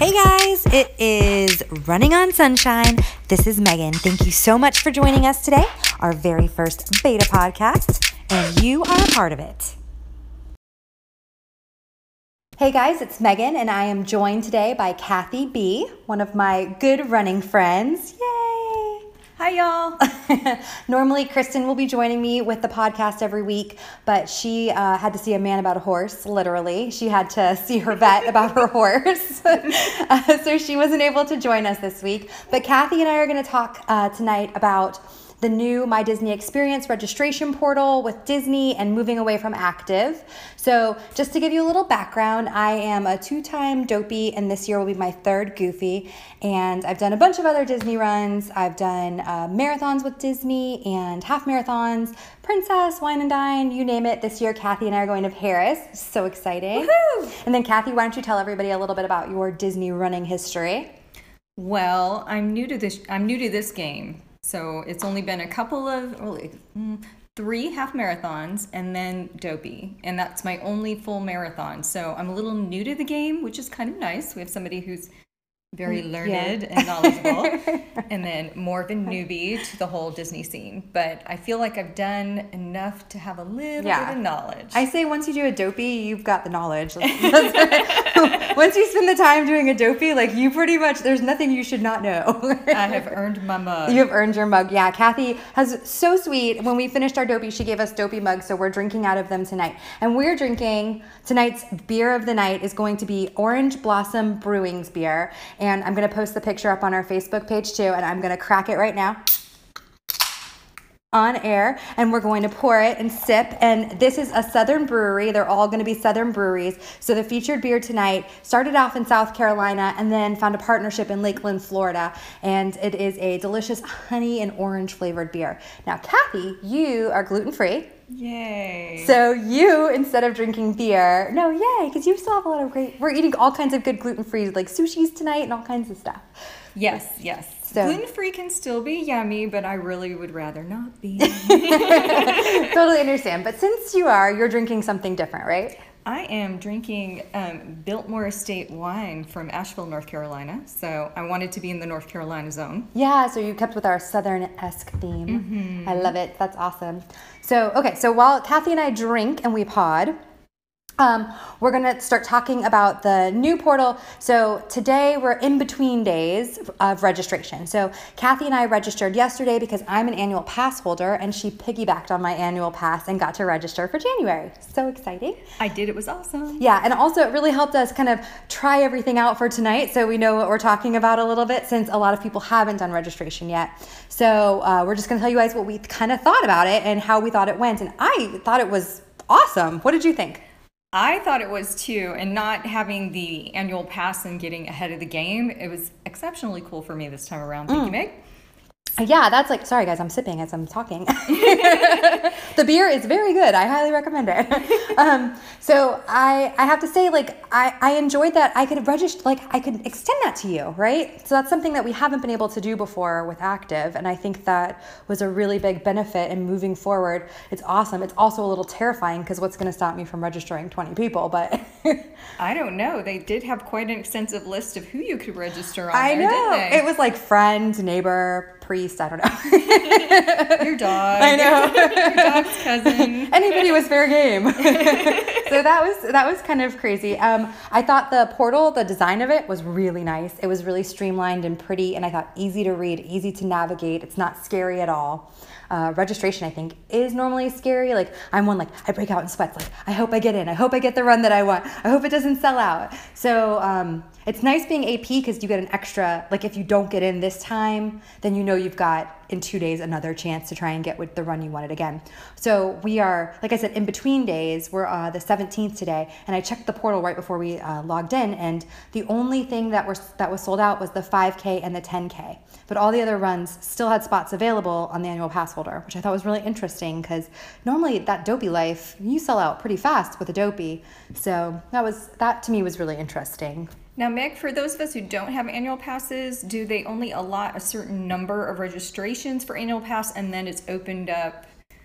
Hey guys, it is Running on Sunshine. This is Megan. Thank you so much for joining us today, our very first beta podcast, and you are a part of it. Hey guys, it's Megan, and I am joined today by Kathy B., one of my good running friends. Yay! Hi, y'all. Normally, Kristen will be joining me with the podcast every week, but she had to see a man about a horse, literally. She had to see her vet about her horse. So she wasn't able to join us this week. But Kathy and I are going to talk tonight about the new My Disney Experience registration portal with Disney and moving away from active. So just to give you a little background, I am a 2-time Dopey, and this year will be my 3rd Goofy. And I've done a bunch of other Disney runs. I've done marathons with Disney and half marathons, Princess, Wine and Dine, you name it. This year, Kathy and I are going to Paris. So exciting. Woohoo! And then Kathy, why don't you tell everybody a little bit about your Disney running history? Well, I'm new to this game. So it's only been a couple of, 3 half marathons and then Dopey. And that's my only full marathon. So I'm a little new to the game, which is kind of nice. We have somebody who's very learned and knowledgeable, and then more of a newbie to the whole Disney scene. But I feel like I've done enough to have a little bit of knowledge. I say once you do a Dopey, you've got the knowledge. Once you spend the time doing a Dopey, like you pretty much, there's nothing you should not know. I have earned my mug. You have earned your mug. Yeah, Kathy has so sweet. When we finished our Dopey, she gave us Dopey mugs, so we're drinking out of them tonight. And we're drinking, tonight's beer of the night is going to be Orange Blossom Brewing's beer. And I'm going to post the picture up on our Facebook page too, and I'm going to crack it right now on air, and we're going to pour it and sip. And this is a Southern brewery. They're all going to be Southern breweries. So the featured beer tonight started off in South Carolina and then found a partnership in Lakeland, Florida. And it is a delicious honey and orange flavored beer. Now, Kathy, you are gluten-free. Yay. So you, instead of drinking beer, because you still have a lot of great, we're eating all kinds of good gluten-free, like sushis tonight and all kinds of stuff. Yes. So, gluten-free can still be yummy, but I really would rather not be. Totally understand. But since you're drinking something different, right? I am drinking Biltmore Estate wine from Asheville, North Carolina. So I wanted to be in the North Carolina zone. Yeah, so you kept with our Southern-esque theme. Mm-hmm. I love it. That's awesome. So while Kathy and I drink and we pod, we're going to start talking about the new portal. So today we're in between days of registration. So Kathy and I registered yesterday because I'm an annual pass holder, and she piggybacked on my annual pass and got to register for January. So exciting. I did. It was awesome. Yeah, and also it really helped us kind of try everything out for tonight so we know what we're talking about a little bit, since a lot of people haven't done registration yet. So we're just going to tell you guys what we kind of thought about it and how we thought it went. And I thought it was awesome. What did you think? I thought it was too, and not having the annual pass and getting ahead of the game, it was exceptionally cool for me this time around. Thank you, Meg. Yeah, that's like, sorry guys, I'm sipping as I'm talking. The beer is very good. I highly recommend it. So I have to say, like, I enjoyed that I could register, like I could extend that to you, right? So that's something that we haven't been able to do before with Active. And I think that was a really big benefit in moving forward. It's awesome. It's also a little terrifying because what's going to stop me from registering 20 people, but I don't know. They did have quite an extensive list of who you could register on I there, know. didn't they? It was like friend, neighbor, priest, I don't know. Your dog. I know. Your dog's cousin. Anybody was fair game. So that was kind of crazy. I thought the portal, the design of it was really nice. It was really streamlined and pretty, and I thought easy to read, easy to navigate. It's not scary at all. Registration, I think, is normally scary. Like, I'm one, like, I break out in sweats. Like, I hope I get in. I hope I get the run that I want. I hope it doesn't sell out. So it's nice being AP because you get an extra, like, if you don't get in this time, then you know you've got, in 2 days, another chance to try and get with the run you wanted again. So we are, like I said, in between days. We're the 17th today, and I checked the portal right before we logged in, and the only thing that was sold out was the 5K and the 10K. But all the other runs still had spots available on the annual pass holder, which I thought was really interesting because normally that Dopey life, you sell out pretty fast with a Dopey. So that to me was really interesting. Now, Meg, for those of us who don't have annual passes, do they only allot a certain number of registrations for annual pass and then it's opened up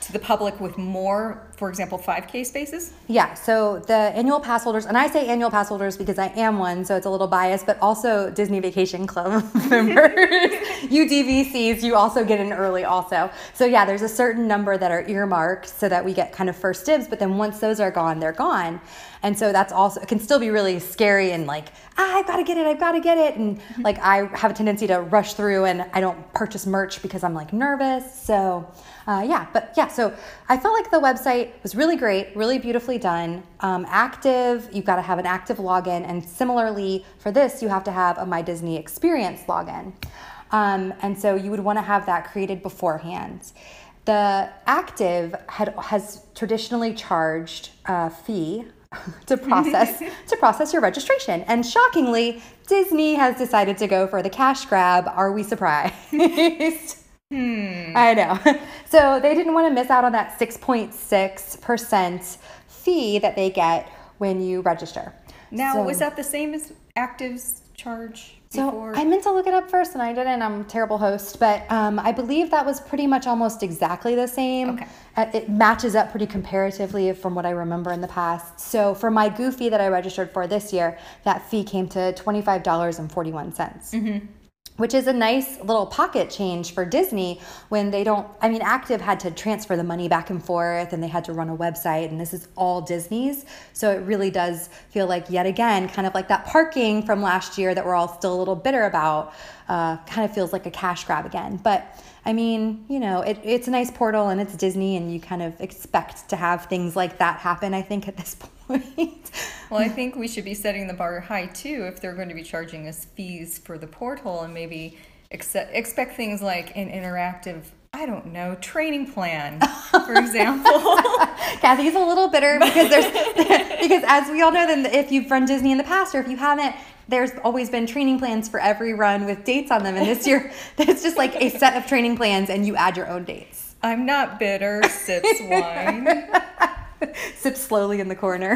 to the public with more, for example, 5K spaces? Yeah, so the annual pass holders, and I say annual pass holders because I am one, so it's a little biased, but also Disney Vacation Club members, UDVCs, you also get in early also. So yeah, there's a certain number that are earmarked so that we get kind of first dibs, but then once those are gone, they're gone. And so that's also, it can still be really scary and like, I've got to get it. And like, I have a tendency to rush through and I don't purchase merch because I'm like nervous. So so I felt like the website was really great, really beautifully done. Active, you've got to have an active login. And similarly for this, you have to have a My Disney Experience login. And so you would want to have that created beforehand. The active has traditionally charged a fee to process your registration. And shockingly, Disney has decided to go for the cash grab. Are we surprised? I know. So they didn't want to miss out on that 6.6% fee that they get when you register. Now, was that the same as Active's charge before? So I meant to look it up first and I didn't. I'm a terrible host, but I believe that was pretty much almost exactly the same. Okay. It matches up pretty comparatively from what I remember in the past. So for my Goofy that I registered for this year, that fee came to $25.41. Which is a nice little pocket change for Disney when they don't, I mean, Active had to transfer the money back and forth and they had to run a website, and this is all Disney's. So it really does feel like, yet again, kind of like that parking from last year that we're all still a little bitter about, kind of feels like a cash grab again. But I mean, you know, it's a nice portal and it's Disney, and you kind of expect to have things like that happen, I think, at this point. Well, I think we should be setting the bar high too if they're going to be charging us fees for the portal, and maybe expect things like an interactive, I don't know, training plan, for example. Kathy's a little bitter because because as we all know, then if you've run Disney in the past or if you haven't, there's always been training plans for every run with dates on them. And this year, it's just like a set of training plans and you add your own dates. I'm not bitter, sips wine. Sip slowly in the corner.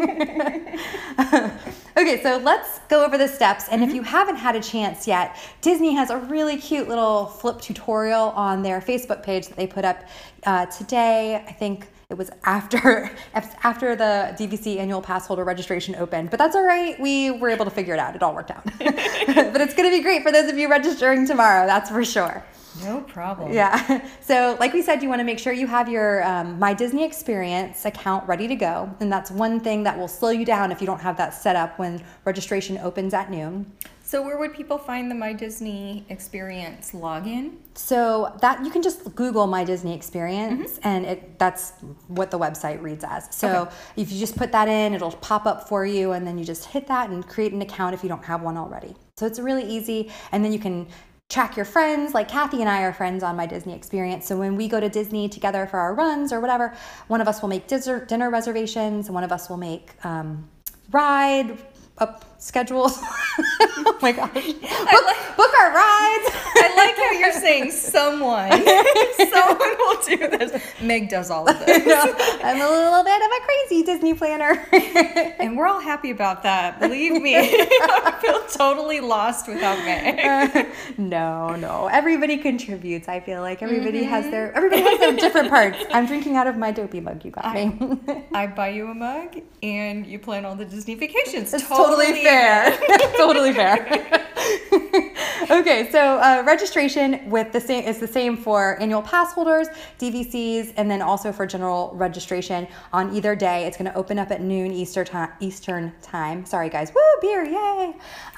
Okay, so let's go over the steps. And if you haven't had a chance yet, Disney has a really cute little flip tutorial on their Facebook page that they put up today. I think it was after the DVC annual pass holder registration opened, but that's all right. We were able to figure it out. It all worked out. But it's going to be great for those of you registering tomorrow, that's for sure. No problem. Yeah. So like we said, you want to make sure you have your My Disney Experience account ready to go. And that's one thing that will slow you down if you don't have that set up when registration opens at noon. So where would people find the My Disney Experience login? So that you can just Google My Disney Experience, and that's what the website reads as. So if you just put that in, it'll pop up for you, and then you just hit that and create an account if you don't have one already. So it's really easy, and then you can track your friends. Like Kathy and I are friends on My Disney Experience. So when we go to Disney together for our runs or whatever, one of us will make dinner reservations, and one of us will make ride up schedules. Oh my gosh. Book our rides. I like how you're saying someone. Someone will do this. Meg does all of this. No, I'm a little bit of a crazy Disney planner. And we're all happy about that. Believe me. I feel totally lost without Meg. No. Everybody contributes. I feel like everybody has their different parts. I'm drinking out of my dopey mug you got me. I buy you a mug and you plan all the Disney vacations. It's totally fair. Totally fair. Okay, so registration is the same for annual pass holders, DVCs, and then also for general registration on either day. It's going to open up at noon Eastern time. Sorry, guys. Woo, beer, yay!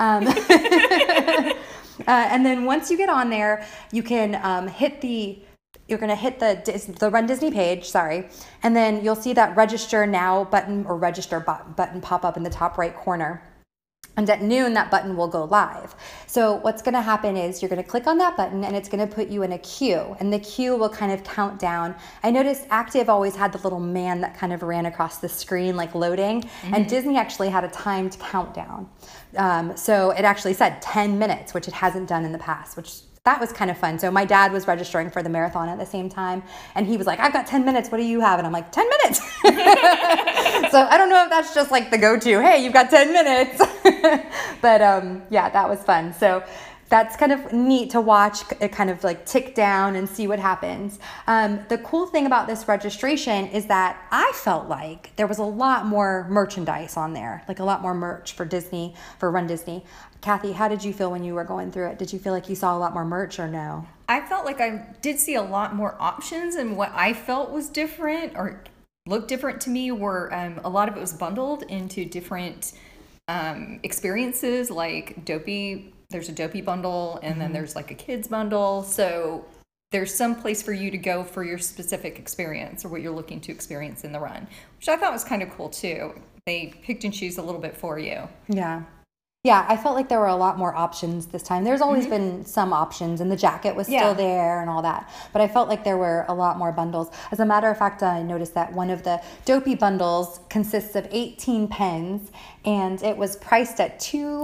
And then once you get on there, you can you're going to hit the Run Disney page, and then you'll see that register now button or register button pop up in the top right corner. And at noon, that button will go live. So what's going to happen is you're going to click on that button and it's going to put you in a queue, and the queue will kind of count down. I noticed Active always had the little man that kind of ran across the screen like loading, and Disney actually had a timed countdown. So it actually said 10 minutes, which it hasn't done in the past, that was kind of fun. So my dad was registering for the marathon at the same time, and he was like, I've got 10 minutes. What do you have? And I'm like, 10 minutes. So I don't know if that's just like the go-to. Hey, you've got 10 minutes. But yeah, that was fun. So that's kind of neat to watch it kind of like tick down and see what happens. The cool thing about this registration is that I felt like there was a lot more merchandise on there, like a lot more merch for Disney, for Run Disney. Kathy, how did you feel when you were going through it? Did you feel like you saw a lot more merch or no? I felt like I did see a lot more options, and what I felt was different or looked different to me were a lot of it was bundled into different experiences, like Dopey. There's a Dopey bundle, and then there's like a kids bundle. So there's some place for you to go for your specific experience or what you're looking to experience in the run, which I thought was kind of cool too. They picked and choose a little bit for you. Yeah. Yeah, I felt like there were a lot more options this time. There's always been some options, and the jacket was still there and all that. But I felt like there were a lot more bundles. As a matter of fact, I noticed that one of the Dopey bundles consists of 18 pens, and it was priced at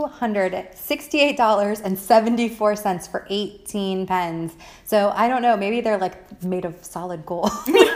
$268.74 for 18 pens. So I don't know, maybe they're like made of solid gold.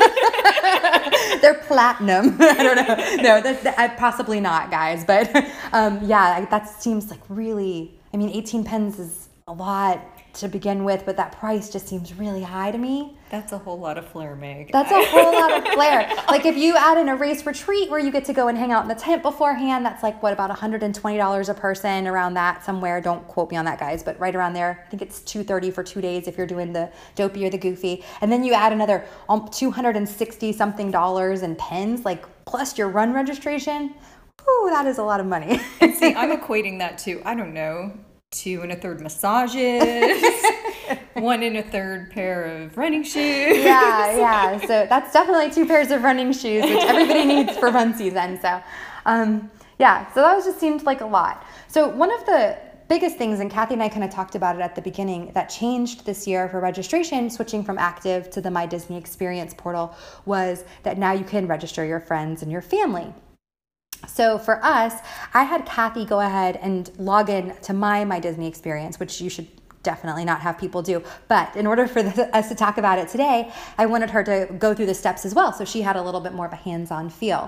They're platinum. I don't know. No, possibly not, guys. But yeah, that seems like really, I mean, 18 pens is a lot to begin with, but that price just seems really high to me. That's a whole lot of flair, Meg. That's a whole lot of flair. Like if you add in a race retreat where you get to go and hang out in the tent beforehand, that's like, what, about $120 a person, around that somewhere. Don't quote me on that, guys, but right around there. I think it's $230 for 2 days if you're doing the Dopey or the Goofy. And then you add another $260 something in pens, like plus your run registration. Ooh, that is a lot of money. And see, I'm equating that to, I don't know, 2 1/3 massages, 1 1/3 pair of running shoes. Yeah. So that's definitely 2 pairs of running shoes, which everybody needs for run season. So, yeah. So that just seemed like a lot. So one of the biggest things, and Kathy and I kind of talked about it at the beginning, that changed this year for registration, switching from Active to the My Disney Experience portal, was that now you can register your friends and your family. So for us, I had Kathy go ahead and log in to my Disney Experience, which you should definitely not have people do. But in order for us to talk about it today, I wanted her to go through the steps as well, so she had a little bit more of a hands-on feel.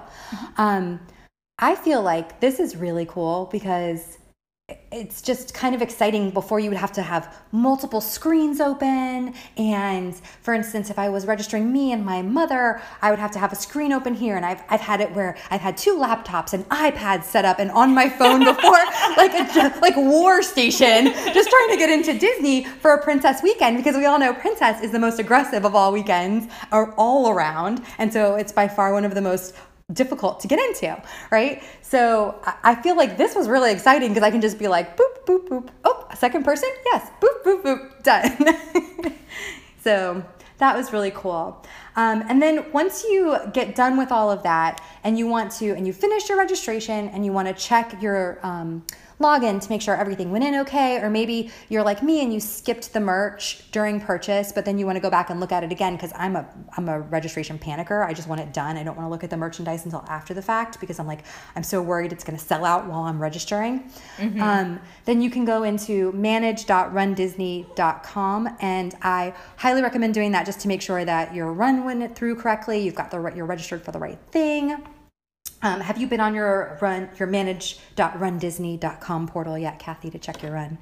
I feel like this is really cool because it's just kind of exciting. Before, you would have to have multiple screens open, and for instance, if I was registering me and my mother, I would have to have a screen open here, and I've had it where I've had 2 laptops and iPads set up and on my phone before, like war station, just trying to get into Disney for a Princess weekend, because we all know Princess is the most aggressive of all weekends, or all around, and so it's by far one of the most difficult to get into, right? So I feel like this was really exciting because I can just be like, boop, boop, boop. Oh, a second person? Yes. Boop, boop, boop. Done. So that was really cool. And then once you get done with all of that and you finish your registration and you want to check your login to make sure everything went in okay, or maybe you're like me and you skipped the merch during purchase, but then you want to go back and look at it again, because I'm a registration panicker. I just want it done. I don't want to look at the merchandise until after the fact, because I'm so worried it's going to sell out while I'm registering. Then you can go into manage.rundisney.com, and I highly recommend doing that just to make sure that your run went through correctly. You're registered for the right thing. Have you been on your manage.rundisney.com portal yet, Kathy, to check your run?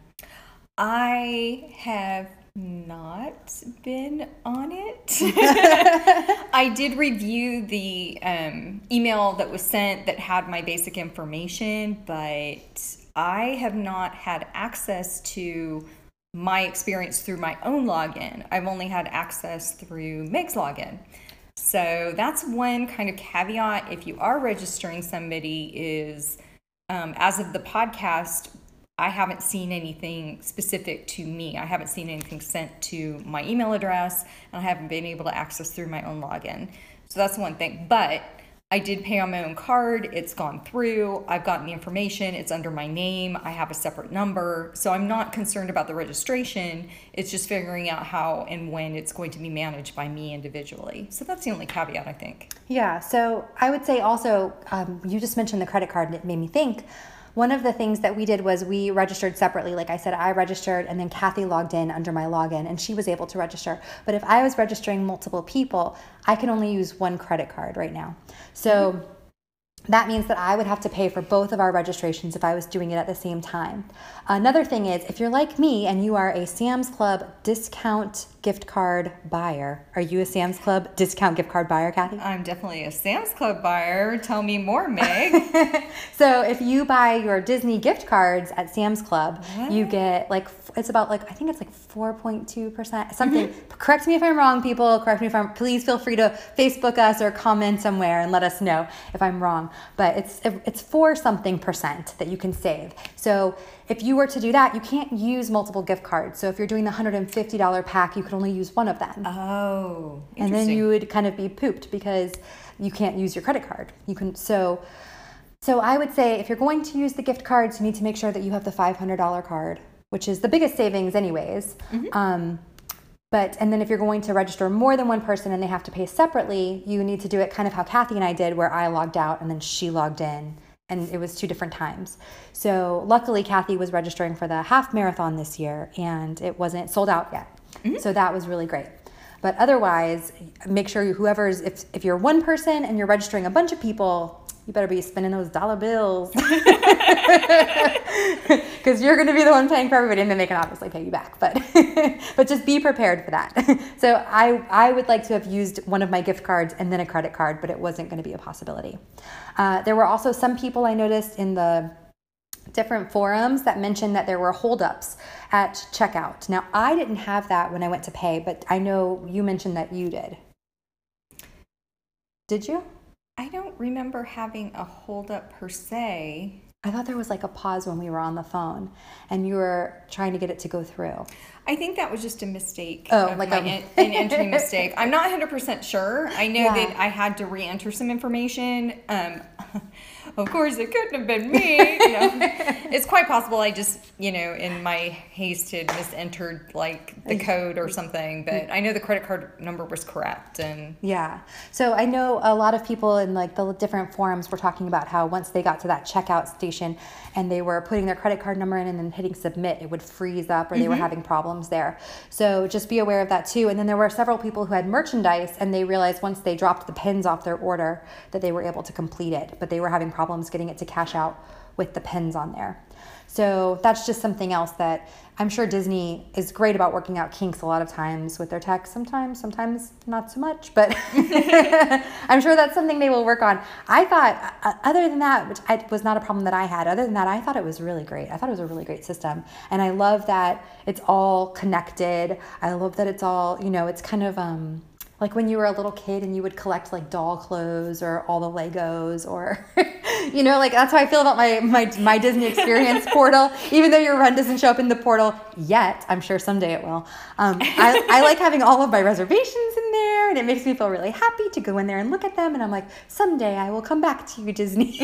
I have not been on it. I did review the email that was sent that had my basic information, but I have not had access to my experience through my own login. I've only had access through Meg's login. So that's one kind of caveat if you are registering somebody is, as of the podcast, I haven't seen anything specific to me. I haven't seen anything sent to my email address, and I haven't been able to access through my own login. So that's one thing. But I did pay on my own card. It's gone through. I've gotten the information. It's under my name. I have a separate number. So I'm not concerned about the registration. It's just figuring out how and when it's going to be managed by me individually. So that's the only caveat, I think. Yeah. So I would say also, you just mentioned the credit card, and it made me think. One of the things that we did was we registered separately. Like I said, I registered, and then Kathy logged in under my login, and she was able to register. But if I was registering multiple people, I can only use one credit card right now. So that means that I would have to pay for both of our registrations if I was doing it at the same time. Another thing is, if you're like me and you are a Sam's Club discount gift card buyer, are you a Sam's Club discount gift card buyer, Kathy? I'm definitely a Sam's Club buyer. Tell me more, Meg. So if you buy your Disney gift cards at Sam's Club, you get like, it's about like, I think it's like 4.2%, something. Correct me if I'm wrong, people. Please feel free to Facebook us or comment somewhere and let us know if I'm wrong. But it's 4 something percent that you can save. So if you were to do that, you can't use multiple gift cards. So if you're doing the $150 pack, you could only use one of them. Oh, interesting. And then you would kind of be pooped because you can't use your credit card. You can so I would say if you're going to use the gift cards, you need to make sure that you have the $500 card, which is the biggest savings anyways. And then if you're going to register more than one person and they have to pay separately, you need to do it kind of how Kathy and I did, where I logged out and then she logged in, and it was 2 different times. So luckily Kathy was registering for the half marathon this year and it wasn't sold out yet. So that was really great. But otherwise, make sure if you're one person and you're registering a bunch of people, you better be spending those dollar bills because you're going to be the one paying for everybody, and then they can obviously pay you back. But just be prepared for that. So I would like to have used one of my gift cards and then a credit card, but it wasn't going to be a possibility. There were also some people I noticed in the different forums that mentioned that there were holdups at checkout. Now, I didn't have that when I went to pay, but I know you mentioned that you did. Did you? I don't remember having a holdup per se. I thought there was like a pause when we were on the phone and you were trying to get it to go through. I think that was just a mistake. Oh, like an entry mistake. I'm not 100% sure. I know that I had to re-enter some information. Of course, it couldn't have been me. It's quite possible I just, in my haste had misentered like the code or something. But I know the credit card number was correct. And yeah. So I know a lot of people in like the different forums were talking about how once they got to that checkout station and they were putting their credit card number in and then hitting submit, it would freeze up or they were having problems there. So just be aware of that too. And then there were several people who had merchandise and they realized once they dropped the pins off their order that they were able to complete it, but they were having problems getting it to cash out with the pins on there. So that's just something else that I'm sure Disney is great about working out kinks a lot of times with their tech. Sometimes not so much, but I'm sure that's something they will work on. I thought, other than that, which was not a problem that I had, other than that, I thought it was really great. I thought it was a really great system. And I love that it's all connected. I love that it's all, it's kind of, like when you were a little kid and you would collect like doll clothes or all the Legos or, like that's how I feel about my Disney Experience portal. Even though your run doesn't show up in the portal yet, I'm sure someday it will. I like having all of my reservations in there, and it makes me feel really happy to go in there and look at them. And I'm like, someday I will come back to you, Disney.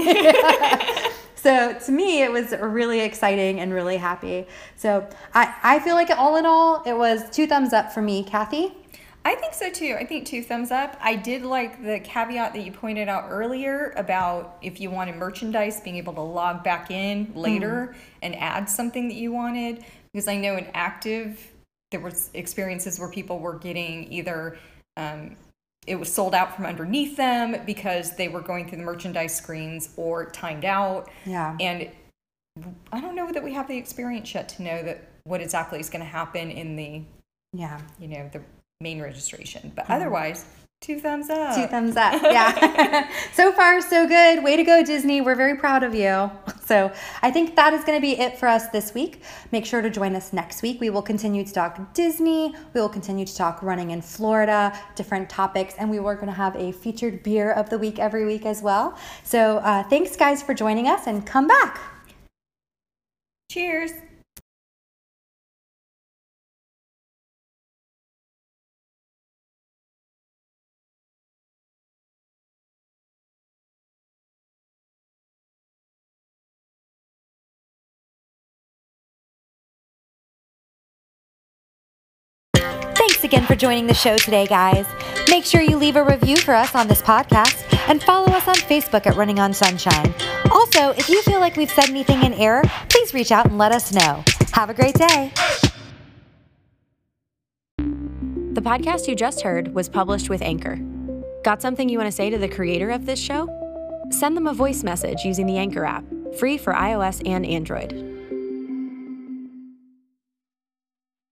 So to me, it was really exciting and really happy. So I feel like all in all, it was 2 thumbs up for me. Kathy? I think so too. I think 2 thumbs up. I did like the caveat that you pointed out earlier about if you wanted merchandise, being able to log back in later and add something that you wanted. Because I know in Active, there was experiences where people were getting either it was sold out from underneath them because they were going through the merchandise screens or timed out. Yeah. And I don't know that we have the experience yet to know that what exactly is going to happen in the the main registration, but otherwise 2 thumbs up. 2 thumbs up. Yeah. So far, so good. Way to go, Disney. We're very proud of you. So I think that is going to be it for us this week. Make sure to join us next week. We will continue to talk Disney. We will continue to talk running in Florida, different topics, and we are going to have a featured beer of the week every week as well. So thanks, guys, for joining us, and come back. Cheers. Thanks again for joining the show today, guys. Make sure you leave a review for us on this podcast and follow us on Facebook at Running on Sunshine. Also, if you feel like we've said anything in error, please reach out and let us know. Have a great day. The podcast you just heard was published with Anchor. Got something you want to say to the creator of this show? send them a voice message using the Anchor app, free for iOS and Android.